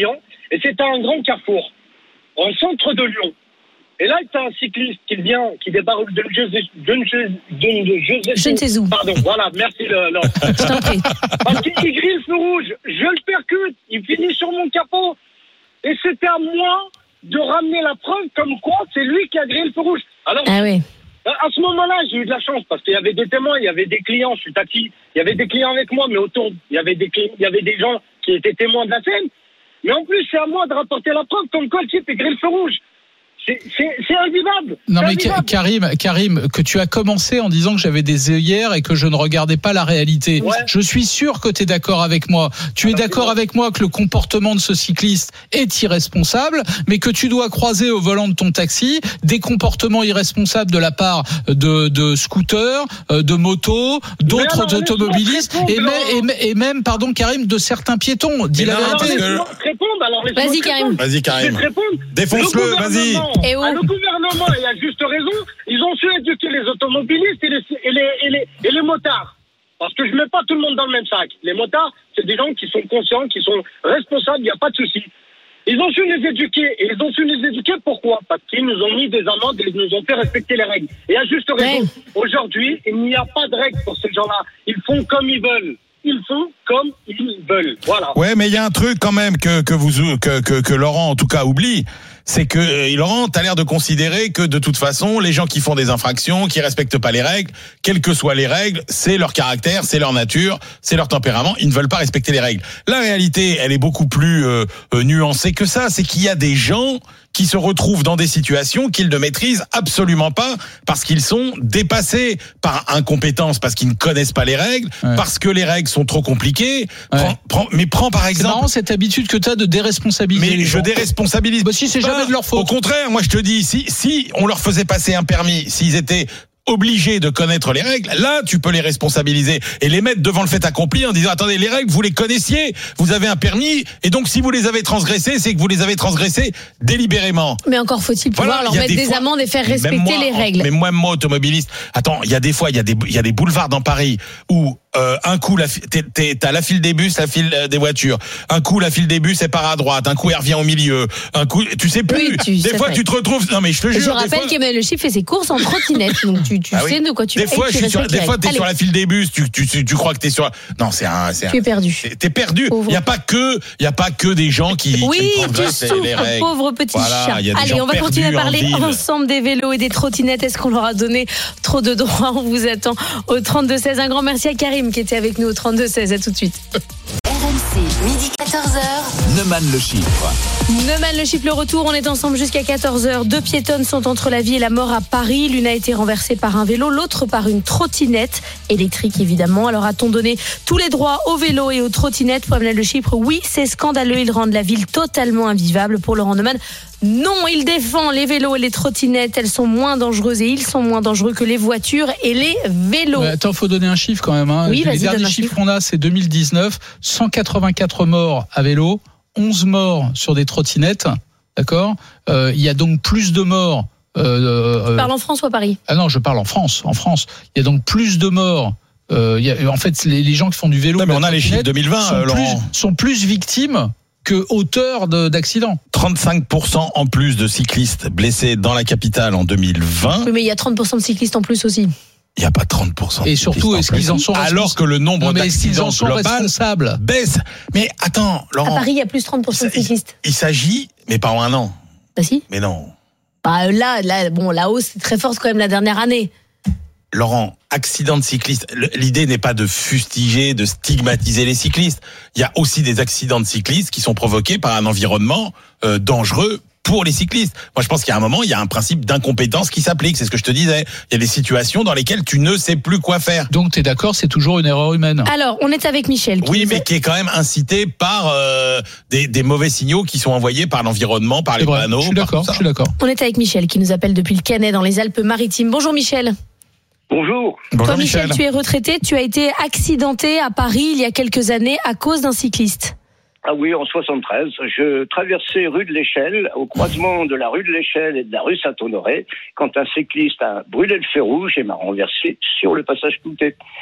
Et c'était un grand carrefour, en centre de Lyon. Et là, t'as un cycliste qui vient, qui débarque de José, de José, de José, Je ne sais où. Pardon, voilà, merci le, le... Je t'en prie. Parce qu'il grille le feu rouge, je le percute, il finit sur mon capot. Et c'était à moi de ramener la preuve comme quoi c'est lui qui a grillé le feu rouge. Alors, Ah oui. à ce moment-là, j'ai eu de la chance parce qu'il y avait des témoins, il y avait des clients, je suis taxi, il y avait des clients avec moi, mais autour, il y avait des clients, il y avait des gens qui étaient témoins de la scène. Mais en plus, c'est à moi de rapporter la preuve comme quoi le type est grillé le feu rouge. C'est, c'est, c'est invivable. Non c'est mais invivable. Karim, Karim, que tu as commencé en disant que j'avais des œillères et que je ne regardais pas la réalité. Ouais. Je suis sûr que tu es d'accord avec moi. Tu es Alors, d'accord c'est avec moi que le comportement de ce cycliste est irresponsable, mais que tu dois croiser au volant de ton taxi des comportements irresponsables de la part de, de scooters, de motos, d'autres alors, automobilistes laisse-moi te et, répondre, même- et, même- et même, pardon Karim, de certains piétons. Dis Mais la non, vérité. parce que- laisse-moi te répondre, alors laisse-moi Vas-y, te Karim. répondre. Vas-y, Karim. Je vais te répondre. Défonce-le, Le vas-y. gouvernement- Eh oh. Ah, le gouvernement, il a juste raison, ils ont su éduquer les automobilistes et les, et les, et les, et les motards. Parce que je mets pas tout le monde dans le même sac. Les motards, c'est des gens qui sont conscients, qui sont responsables, il n'y a pas de souci. Ils ont su les éduquer. Et ils ont su les éduquer pourquoi? Parce qu'ils nous ont mis des amendes et ils nous ont fait respecter les règles. Et à juste raison, aujourd'hui, il n'y a pas de règles pour ces gens-là. Ils font comme ils veulent. Ils font comme ils veulent. Voilà. Ouais, mais il y a un truc quand même que que vous que que, que Laurent en tout cas oublie, c'est que euh, Laurent, t'as l'air de considérer que de toute façon, les gens qui font des infractions, qui respectent pas les règles, quelles que soient les règles, c'est leur caractère, c'est leur nature, c'est leur tempérament, ils ne veulent pas respecter les règles. La réalité, elle est beaucoup plus euh, euh, nuancée que ça, c'est qu'il y a des gens qui se retrouvent dans des situations qu'ils ne maîtrisent absolument pas parce qu'ils sont dépassés par incompétence, parce qu'ils ne connaissent pas les règles, Ouais. parce que les règles sont trop compliquées. Ouais. Prends- prends- mais prends par C'est exemple. marrant cette habitude que tu as de déresponsabiliser Mais les je gens. déresponsabilise. Bah si, c'est pas. jamais de leur faute. Au contraire, moi je te dis, si si on leur faisait passer un permis, s'ils étaient obligés de connaître les règles, là tu peux les responsabiliser et les mettre devant le fait accompli en disant attendez, les règles vous les connaissiez, vous avez un permis et donc si vous les avez transgressées, c'est que vous les avez transgressées délibérément. Mais encore faut-il pouvoir Voilà, leur il y a mettre des des fois- amendes et faire Même respecter moi, les en- règles. Mais moi, moi, automobiliste, attends, il y a des fois, il y a des, il y a des boulevards dans Paris où euh, un coup, la, fi- t'es- t'es- t'as la file des bus, la file euh, des voitures. Un coup, la file des bus, elle part à droite. Un coup, elle revient au milieu. Un coup, tu sais plus. Oui, tu des sais fois, pas. tu te retrouves. Non, mais je te jure. Je des rappelle fois- qu'Emmanuel Le Chiffre fait ses courses en trottinette, donc tu, tu Ah oui. sais de quoi tu Des parles. fois, et je tu suis sur, respectes des les fois, règles. t'es sur Allez, la file des bus. Tu, tu, tu, tu crois que t'es sur. Non, c'est un, c'est un. tu es perdu. T'es t'es perdu. Pauvre. Il y a pas que, il y a pas que des gens qui. Oui, qui tu transgressent les- les souffres, règles. pauvre petit Voilà, chat. il y a des Allez, gens on va continuer à perdus en parler ville. ensemble des vélos et des trottinettes. Est-ce qu'on leur a donné trop de droits? On vous attend au trente-deux seize. Un grand merci à Karim qui était avec nous au trente-deux seize. À tout de suite. R M C, midi quatorze heures. Neumann le chiffre. Neumann Le Chiffre, le retour, on est ensemble jusqu'à quatorze heures. Deux piétonnes sont entre la vie et la mort à Paris. L'une a été renversée par un vélo, l'autre par une trottinette électrique évidemment. Alors a-t-on donné tous les droits aux vélos et aux trottinettes? Pour Neumann Le Chiffre, oui, c'est scandaleux. Ils rendent la ville totalement invivable. Pour Laurent Neumann, non, il défend les vélos et les trottinettes. Elles sont moins dangereuses et ils sont moins dangereux que les voitures et les vélos. Ouais, attends, faut donner un chiffre quand même. Hein. Oui, vas-y, les donne derniers un chiffres chiffre. qu'on a, c'est deux mille dix-neuf, cent quatre-vingt-quatre morts à vélo, onze morts sur des trottinettes. D'accord. Euh, Il y a donc plus de morts. Euh, euh, Parle en France ou à Paris? ah non, je parle en France. En France, il y a donc plus de morts. Euh, il y a, en fait, les, les gens qui font du vélo, Non, mais de on la a les chiffres trottinette deux mille vingt, sont, euh, plus, Laurent. sont plus victimes que auteurs de- d'accidents. trente-cinq pour cent en plus de cyclistes blessés dans la capitale en deux mille vingt. Oui, mais il y a trente pour cent de cyclistes en plus aussi. Il n'y a pas trente pour cent. de Et surtout, cyclistes est-ce qu'ils en sont alors responsables que le nombre Non, mais est-ce qu'ils en d'accidents sont global responsables? baisse. Mais attends, À Laurent, Paris, il y a plus trente pour cent de il, cyclistes. il s'agit, mais pas en un an. Bah si. Mais non. Bah là, là, bon, la hausse est très forte quand même la dernière année. Laurent, accident de cycliste. Le- L'idée n'est pas de fustiger, de stigmatiser les cyclistes. Il y a aussi des accidents de cyclistes qui sont provoqués par un environnement euh, dangereux pour les cyclistes. Moi, je pense qu'il y a un moment, il y a un principe d'incompétence qui s'applique. C'est ce que je te disais. Il y a des situations dans lesquelles tu ne sais plus quoi faire. Donc, tu es d'accord, c'est toujours une erreur humaine. Alors, on est avec Michel. qui Oui, nous a- mais qui est quand même incité par euh, des, des mauvais signaux qui sont envoyés par l'environnement, par les C'est vrai, panneaux. je suis par d'accord, tout ça. je suis d'accord. On est avec Michel qui nous appelle depuis le Canet dans les Alpes-Maritimes. Bonjour Michel. Bonjour. Bonjour Toi Michel, Michel. tu es retraité, tu as été accidenté à Paris il y a quelques années à cause d'un cycliste. Ah oui, en soixante-treize, je traversais rue de l'Échelle, au croisement de la rue de l'Échelle et de la rue Saint-Honoré, quand un cycliste a brûlé le feu rouge et m'a renversé sur le passage clouté.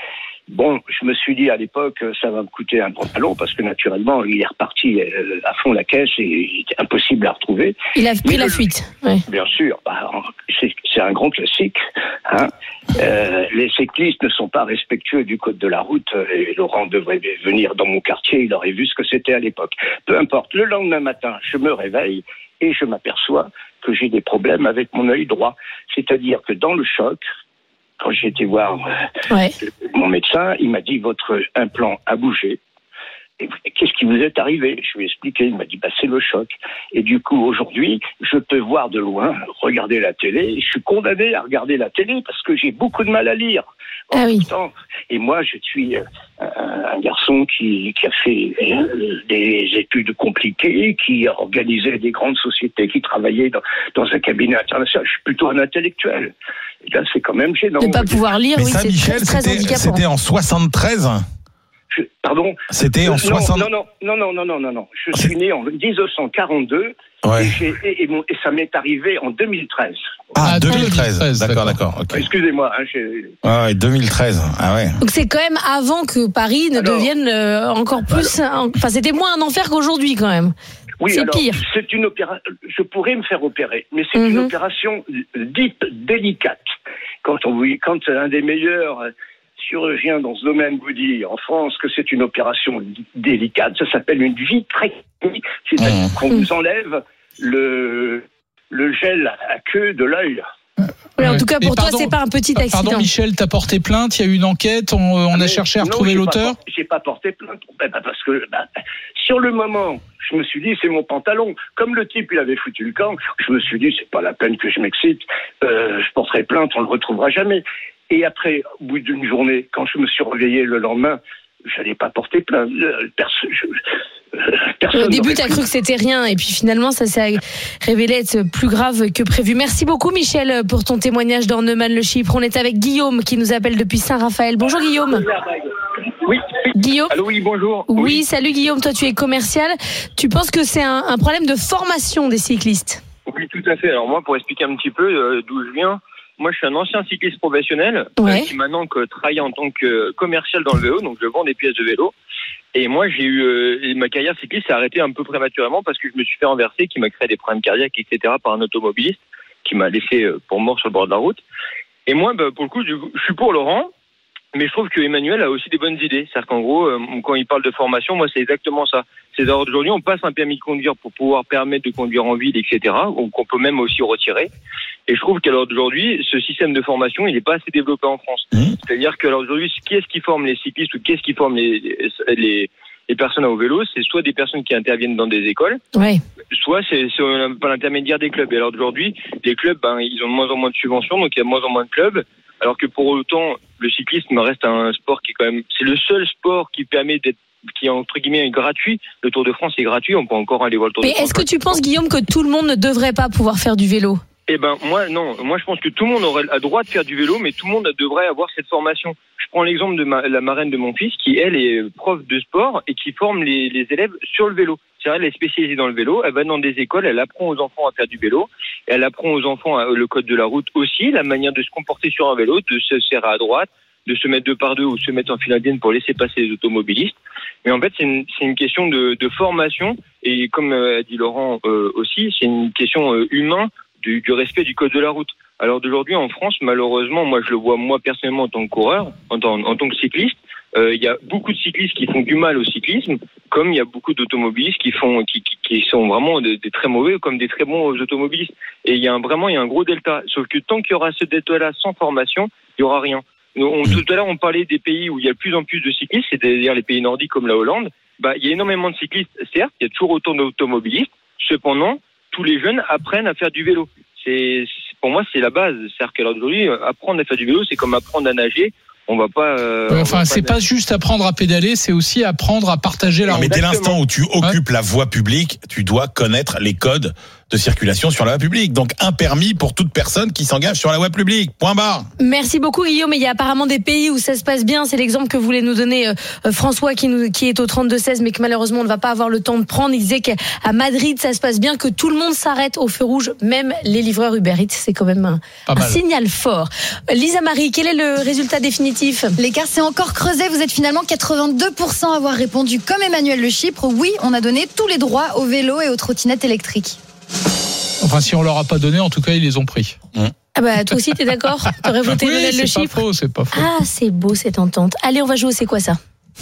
Bon, je me suis dit à l'époque, ça va me coûter un pantalon parce que naturellement, il est reparti à fond la caisse et il était impossible à retrouver. Il a pris Mais la le, fuite. Ouais. Bien sûr, bah, c'est, c'est un grand classique. Hein. Euh, les cyclistes ne sont pas respectueux du code de la route et Laurent devrait venir dans mon quartier, il aurait vu ce que c'était à l'époque. Peu importe, le lendemain matin, je me réveille et je m'aperçois que j'ai des problèmes avec mon œil droit. C'est-à-dire que dans le choc, quand j'ai été voir ouais. mon médecin, il m'a dit votre implant a bougé. Et qu'est-ce qui vous est arrivé ? Je lui ai expliqué, il m'a dit bah, c'est le choc. Et du coup, aujourd'hui, je peux voir de loin, regarder la télé. Je suis condamné à regarder la télé parce que j'ai beaucoup de mal à lire. En ah oui. temps. Et moi, je suis un, un garçon qui, qui a fait des études compliquées, qui a organisé des grandes sociétés, qui travaillait dans, dans un cabinet international. Je suis plutôt un intellectuel. Et là, c'est quand même gênant. Ne pas pouvoir lire, Mais oui, ça, c'est Michel, très, très c'était, handicapant. c'était en soixante-treize. Je, pardon. C'était en non, soixante. Non, non, non, non, non, non, non, non. Je suis né en dix-neuf cent quarante-deux. Ouais. Et, j'ai, et, et, mon, et ça m'est arrivé en deux mille treize. Ah, deux mille treize. deux mille treize. D'accord, d'accord. d'accord okay. Excusez-moi. Hein, j'ai... Ah ouais, deux mille treize. Ah ouais. Donc c'est quand même avant que Paris ne alors, devienne euh, encore plus. Alors, enfin, c'était moins un enfer qu'aujourd'hui quand même. Oui, c'est alors, pire. C'est une opération. Je pourrais me faire opérer, mais c'est mm-hmm. une opération dite délicate. Quand on quand un des meilleurs chirurgiens dans ce domaine vous dit en France que c'est une opération délicate, ça s'appelle une vitrectomie, c'est-à-dire mmh. qu'on vous enlève le le gel à queue de l'œil. Ouais, en tout cas, pour Mais toi, pardon, c'est pas un petit accident. Pardon, Michel, t'as porté plainte, il y a eu une enquête, on, on a cherché à non, retrouver j'ai l'auteur. Pas, j'ai pas porté plainte, bah, parce que bah, sur le moment, je me suis dit c'est mon pantalon. Comme le type il avait foutu le camp, je me suis dit c'est pas la peine que je m'excite, euh, je porterai plainte, on le retrouvera jamais. Et après, au bout d'une journée, quand je me suis réveillé le lendemain, j'allais pas porter plainte. Personne. Je, Personne Au début, tu as cru que c'était rien, et puis finalement, ça s'est révélé être plus grave que prévu. Merci beaucoup, Michel, pour ton témoignage dans Neumann-le-Chypre. On est avec Guillaume qui nous appelle depuis Saint-Raphaël. Bonjour, Guillaume. Oui. Guillaume. Allô, oui, bonjour. Oui, oui, salut, Guillaume. Toi, tu es commercial. Tu penses que c'est un, un problème de formation des cyclistes ? Oui, tout à fait. Alors, moi, pour expliquer un petit peu euh, d'où je viens, moi, je suis un ancien cycliste professionnel ouais. euh, qui maintenant que travaille en tant que commercial dans le vélo, donc je vends des pièces de vélo. Et moi, j'ai eu euh, ma carrière cycliste s'est arrêtée un peu prématurément parce que je me suis fait renverser, qui m'a créé des problèmes cardiaques, et cetera, par un automobiliste qui m'a laissé euh, pour mort sur le bord de la route. Et moi, bah, pour le coup, je suis pour Laurent, mais je trouve que Emmanuel a aussi des bonnes idées. C'est-à-dire qu'en gros, euh, quand il parle de formation, moi, c'est exactement ça. C'est d'aujourd'hui, on passe un permis de conduire pour pouvoir permettre de conduire en ville, et cetera, ou qu'on peut même aussi retirer. Et je trouve qu'à l'heure d'aujourd'hui, ce système de formation, il n'est pas assez développé en France. Mmh. C'est-à-dire qu'à l'heure d'aujourd'hui, qui est-ce qui forme les cyclistes ou qui est-ce qui forme les, les, les personnes au vélo ? C'est soit des personnes qui interviennent dans des écoles, ouais. soit c'est, c'est par l'intermédiaire des clubs. Et à l'heure d'aujourd'hui, les clubs, ben, ils ont de moins en moins de subventions, donc il y a de moins en moins de clubs. Alors que pour autant, le cyclisme reste un sport qui est quand même, c'est le seul sport qui permet d'être, qui est entre guillemets gratuit. Le Tour de France est gratuit, on peut encore aller voir le Tour Mais de France. Mais est-ce que tu penses, Guillaume, que tout le monde ne devrait pas pouvoir faire du vélo ? Eh ben, moi, non. Moi, je pense que tout le monde aurait le droit de faire du vélo, mais tout le monde devrait avoir cette formation. Je prends l'exemple de ma, la marraine de mon fils, qui, elle, est prof de sport et qui forme les, les élèves sur le vélo. C'est-à-dire, elle est spécialisée dans le vélo, elle va dans des écoles, elle apprend aux enfants à faire du vélo, elle apprend aux enfants le code de la route aussi, la manière de se comporter sur un vélo, de se serrer à droite, de se mettre deux par deux ou se mettre en file indienne pour laisser passer les automobilistes. Mais en fait, c'est une, c'est une question de, de formation et comme a dit Laurent euh, aussi, c'est une question euh, humaine du, du respect du code de la route. Alors d'aujourd'hui en France, malheureusement, moi je le vois moi personnellement en tant que coureur, en tant, en tant que cycliste, euh, il y a beaucoup de cyclistes qui font du mal au cyclisme, comme il y a beaucoup d'automobilistes qui font, qui, qui, qui sont vraiment des, des très mauvais, comme des très bons automobilistes. Et il y a un, vraiment il y a un gros delta. Sauf que tant qu'il y aura ce delta-là sans formation, il y aura rien. On, tout à l'heure, on parlait des pays où il y a de plus en plus de cyclistes, c'est-à-dire les pays nordiques comme la Hollande. Bah, il y a énormément de cyclistes, certes, il y a toujours autant d'automobilistes. Cependant, tous les jeunes apprennent à faire du vélo. C'est, pour moi, c'est la base. C'est-à-dire qu'aujourd'hui, apprendre à faire du vélo, c'est comme apprendre à nager. On va pas. Euh, ouais, enfin, va c'est pas, pas juste apprendre à pédaler, c'est aussi apprendre à partager la route. Mais dès l'instant où tu occupes ouais. la voie publique, tu dois connaître les codes de circulation sur la voie publique. Donc un permis pour toute personne qui s'engage sur la voie publique. Point barre. Merci beaucoup Guillaume. Il y a apparemment des pays où ça se passe bien. C'est l'exemple que voulait nous donner euh, François qui, nous, qui est au trente-deux seize mais que malheureusement on ne va pas avoir le temps de prendre. Il disait qu'à Madrid ça se passe bien, que tout le monde s'arrête au feu rouge, même les livreurs Uber Eats. C'est quand même un, un signal fort. Lisa Marie, quel est le résultat définitif? L'écart s'est encore creusé. Vous êtes finalement quatre-vingt-deux pour cent à avoir répondu comme Emmanuel Le Chypre. Oui, on a donné tous les droits aux vélos et aux trottinettes électriques. Enfin, si on leur a pas donné, en tout cas, ils les ont pris. Mmh. Ah bah toi aussi t'es d'accord? T'aurais voté oui, Emmanuel Le Chypre? Chypre? C'est pas faux, c'est pas faux. Ah c'est beau cette entente. Allez on va jouer au C'est quoi ça?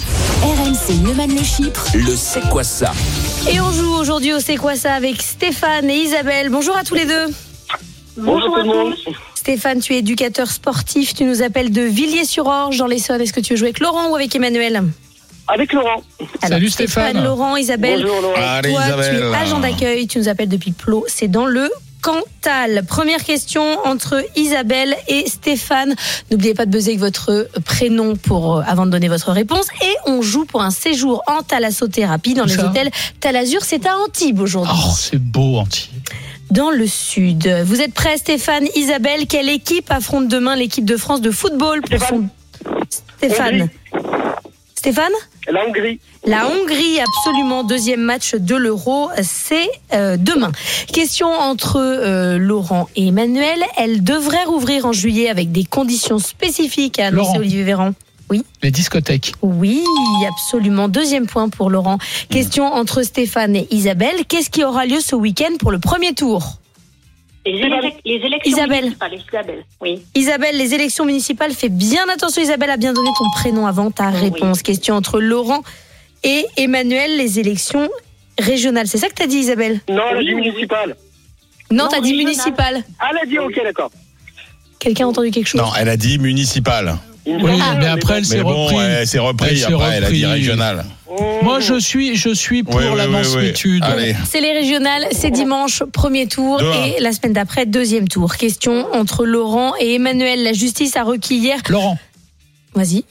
R M C Neumann Le Chypre. Le C'est quoi ça? Et on joue aujourd'hui au C'est quoi ça avec Stéphane et Isabelle. Bonjour à tous les deux. Bonjour tout le monde. Stéphane, tu es éducateur sportif, tu nous appelles de Villiers-sur-Orge dans l'Essonne. Est-ce que tu veux jouer avec Laurent ou avec Emmanuel? Avec Laurent. Alors, Salut Stéphane. Laurent, Isabelle. Bonjour Laurent. Allez, Toi, Isabelle. tu es agent d'accueil, tu nous appelles depuis Plot, c'est dans le Cantal. Première question entre Isabelle et Stéphane. N'oubliez pas de buzzer avec votre prénom pour, euh, avant de donner votre réponse. Et on joue pour un séjour en thalassothérapie dans Où les ça hôtels Talazur. C'est à Antibes aujourd'hui. Oh, c'est beau, Antibes. Dans le sud. Vous êtes prêts, Stéphane, Isabelle? Quelle équipe affronte demain l'équipe de France de football pour Stéphane. son... Stéphane. Stéphane? La Hongrie. La Hongrie, absolument. Deuxième match de l'Euro, c'est euh, demain. Question entre euh, Laurent et Emmanuel. Elle devrait rouvrir en juillet avec des conditions spécifiques, a annoncé Laurent. Olivier Véran. Oui. Les discothèques. Oui, absolument. Deuxième point pour Laurent. Question entre Stéphane et Isabelle. Qu'est-ce qui aura lieu ce week-end pour le premier tour? Les, élec- les élections Isabelle. municipales, Isabelle, oui. Isabelle, les élections municipales, fais bien attention. Isabelle a bien donné ton prénom avant ta réponse. Oui. Question entre Laurent et Emmanuel, les élections régionales. C'est ça que t'as dit, Isabelle? Non, elle a Oui, dit oui, oui. municipal. Non, Non, t'as dit régionale. municipale. Ah, elle a dit, ok, d'accord. Quelqu'un a entendu quelque chose? Non, elle a dit municipal. Il me Oui, semble, mais après, elle s'est Mais bon, repris. ouais, c'est repris. Elle s'est Après, elle a dit repris. régional. Moi, je suis, je suis pour Oui, oui, la oui, oui. mansuétude. Allez. C'est les régionales, c'est dimanche, premier tour, Deux, un. et la semaine d'après, deuxième tour. Question entre Laurent et Emmanuel. La justice a requis hier. Laurent, Vas-y.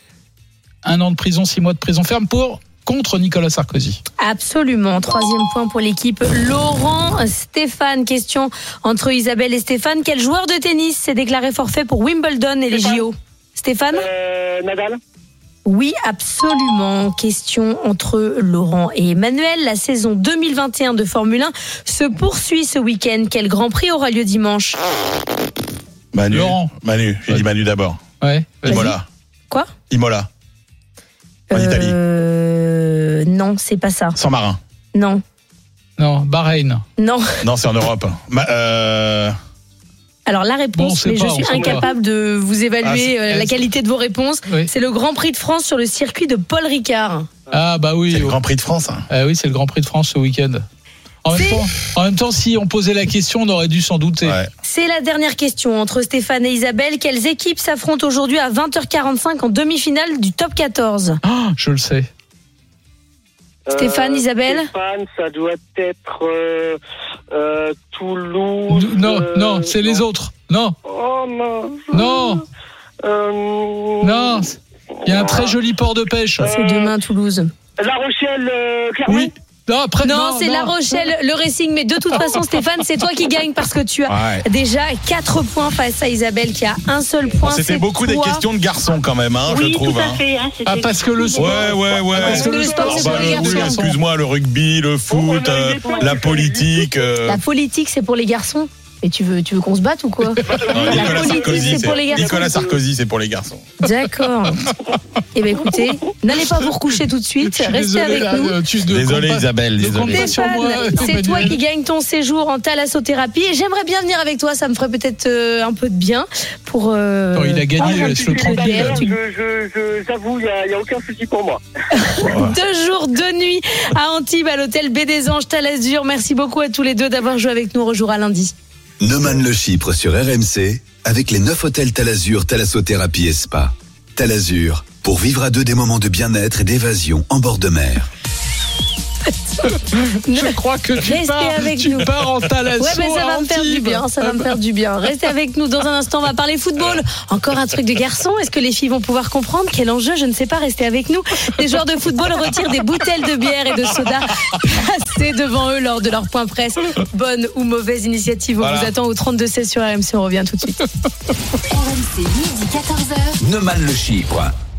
un an de prison, six mois de prison ferme pour contre Nicolas Sarkozy. Absolument. Troisième point pour l'équipe. Laurent, Stéphane. Question entre Isabelle et Stéphane. Quel joueur de tennis s'est déclaré forfait pour Wimbledon et les Stéphane. J O? Stéphane? Euh, Nadal. Oui, absolument. Question entre Laurent et Emmanuel. La saison deux mille vingt et un de Formule un se poursuit ce week-end. Quel Grand Prix aura lieu dimanche? Manu. Laurent. Manu. J'ai dit Manu d'abord. Ouais. vas-y. Imola. Quoi? Imola. En Italie. Euh, non, c'est pas ça. San Marin. Non. Non, Bahreïn. Non. Non, c'est en Europe. Ma- euh... Alors la Bon, on réponse, sait mais pas, je on suis sait incapable de vous évaluer Ah, c'est- euh, la qualité de vos réponses. Oui. C'est le Grand Prix de France sur le circuit de Paul Ricard. Ah bah oui. C'est le Grand Prix de France. Hein. Ah oui, c'est le Grand Prix de France ce week-end. En même, C'est- temps, en même temps, si on posait la question, on aurait dû s'en douter. Ouais. C'est la dernière question entre Stéphane et Isabelle. Quelles équipes s'affrontent aujourd'hui à vingt heures quarante-cinq en demi-finale du top quatorze? Ah, je le sais. Stéphane, Isabelle? Stéphane, ça doit être euh, euh, Toulouse. Non, euh, non, c'est les autres. Non, Oh non. non, Euh, non. Il y a un très joli port de pêche. C'est demain Toulouse. La Rochelle, euh, Clermont. Oui. Non, après, Non, c'est La Rochelle, le Racing. Mais de toute façon, Stéphane, c'est toi qui gagne parce que tu as Ouais. déjà quatre points face à Isabelle qui a un seul point. C'était C'est beaucoup des toi. questions de garçons quand même, hein, Oui, je trouve. tout à hein. fait. Hein, c'était- Ah, parce que le sport. Ouais, ouais, ouais. Parce que le sport, c'est bah, pour les oui, garçons. excuse-moi, le rugby, le foot, euh, la politique. euh, La politique, c'est pour les garçons. Et tu veux, tu veux qu'on se batte ou quoi? non, La Nicolas politique, Sarkozy, c'est pour les garçons. Nicolas Sarkozy, c'est pour les garçons. D'accord. Eh bien, écoutez, n'allez pas vous recoucher tout de suite. Je suis Restez désolé, avec là, nous. euh, tu ne Désolé, comptes pas- Isabelle, ne désolé. compte pas sur moi, Stéphane, c'est toi Emmanuel. qui gagne ton séjour en thalassothérapie et j'aimerais bien venir avec toi, ça me ferait peut-être euh, un peu de bien pour. Euh, Oh, il a gagné, ah, laisse-le tu- tranquille. d'ailleurs, tu- Je, je, je, j'avoue, il n'y a, il y a aucun souci pour moi. Deux jours, deux nuits à Antibes, à l'hôtel B des Anges Talazur. Merci beaucoup à tous les deux d'avoir joué avec nous. On rejouera lundi. Neumann Le Chypre sur R M C avec les neuf hôtels Talazur, Thalassothérapie et Spa. Talazur, pour vivre à deux des moments de bien-être et d'évasion en bord de mer. Je crois que tu Restez pars, avec tu nous. pars en thalasso. Ouais, mais ça va à me faire du Antibes. bien, ça va me faire du bien. Restez avec nous. Dans un instant, on va parler football. Encore un truc de garçon. Est-ce que les filles vont pouvoir comprendre quel enjeu? Je ne sais pas. Restez avec nous. Les joueurs de football retirent des bouteilles de bière et de soda placées devant eux lors de leur point presse. Bonne ou mauvaise initiative, on Voilà. vous attend au trente-deux seize sur R M C. On revient tout de suite. R M C, midi quatorze heures. Neumann le Chypre.